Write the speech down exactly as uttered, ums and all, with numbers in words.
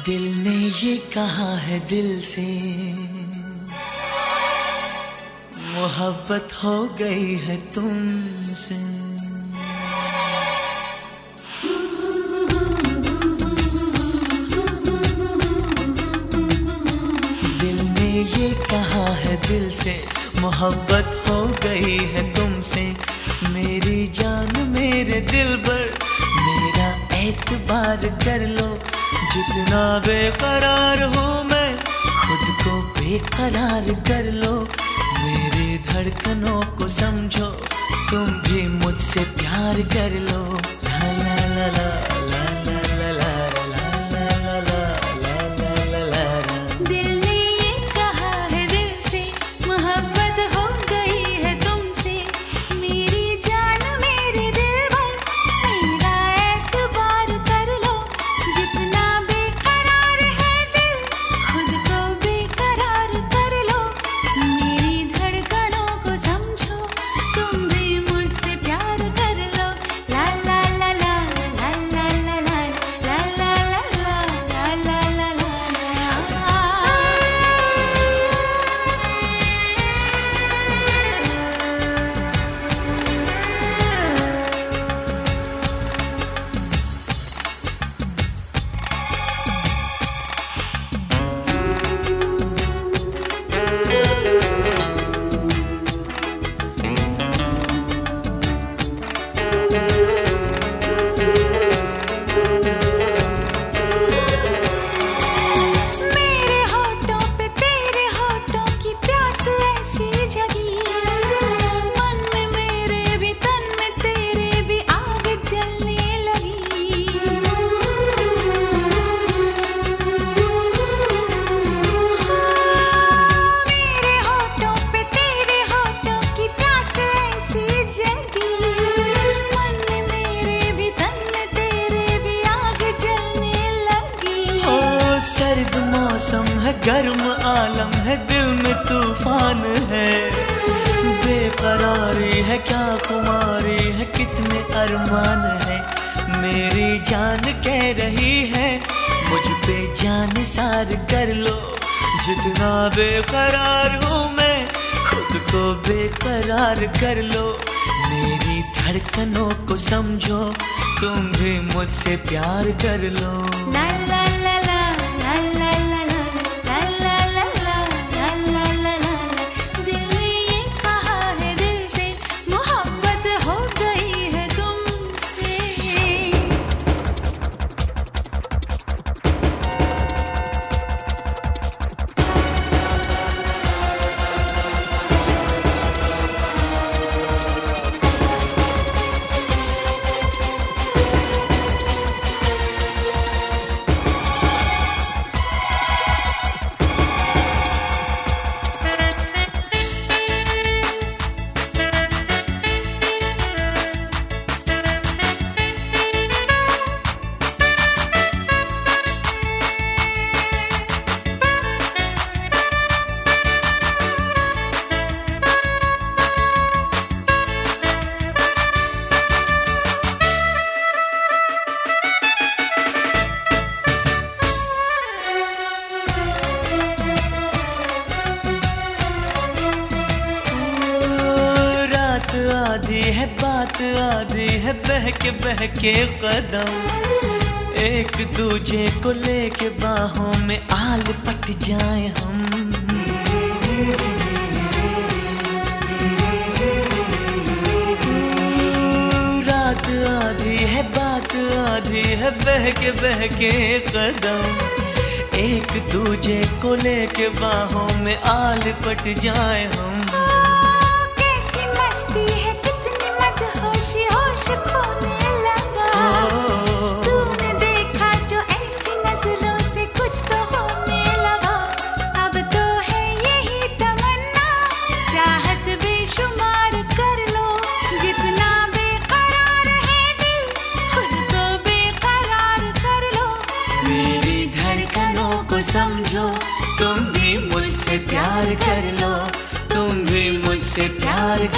दिल ने ये कहा है दिल से, मोहब्बत हो गई है तुमसे। दिल ने ये कहा है दिल से, मोहब्बत हो गई है तुमसे। मेरी जान मेरे दिल पर मेरा एतबार कर लो। जितना बेकरार हूँ मैं, खुद को बेकरार कर लो। मेरी धड़कनों को समझो, तुम भी मुझसे प्यार कर लो। ला ला ला ला ला ला ला ला ला ला ला ला। दिल ने ये कहा है दिल से, मोहब्बत हो गई है तुमसे। मेरी जान मेरे दिल पर मेरा एतबार कर लो। जितना बेकरार है दिल, खुद को बेकरार कर लो। मेरी धड़कनों को समझो, तुम भी मुझसे प्यार कर लो। ला ला ला ला ला ला ला ला ला ला ला ला ला ला। मेरे होठों पे तेरे होठों की प्यास ऐसी जगी। मन में मेरे भी तन में तेरे भी आग जलने लगी। मेरे होठों पे तेरे होठों की प्यास ऐसी जगी। मन में मेरे भी तन में तेरे भी आग जलने लगी। ओ सर्द मौसम है, गर्म आलम है, दिल में तूफान है। बेकरारी है, क्या खुमारी है, कितने अरमान है। मेरी जान कह रही है, मुझ पे जान सार कर लो। जितना बेकरार हूँ मैं, खुद को बेकरार कर लो। मेरी धड़कनों को समझो, तुम भी मुझसे प्यार कर लो। ला ला ला ला ला ला ला ला ला ला ला ला ला ला। दिल ने ये कहा है दिल से, मोहब्बत हो गई है तुमसे। रात आधी है, बात आधी है, बहके बहके कदम। एक दूजे को लेके बाहों में आल पट जाए हम। रात आधी है, बात आधी है, बहके बहके कदम। एक दूजे को लेके बाहों में आल पट जाए हम। कैसी मस्ती है, कितनी मदहोशी होश खोने लगा। तूने देखा जो ऐसी नजरों से कुछ तो होने लगा। अब तो है यही तमन्ना, चाहत बेशुमार कर लो। जितना बेकरार है दिल, खुद को बेकरार कर लो। मेरी धड़कनों को समझो, तुम भी मुझसे प्यार कर लो। तुम भी मुझसे प्यार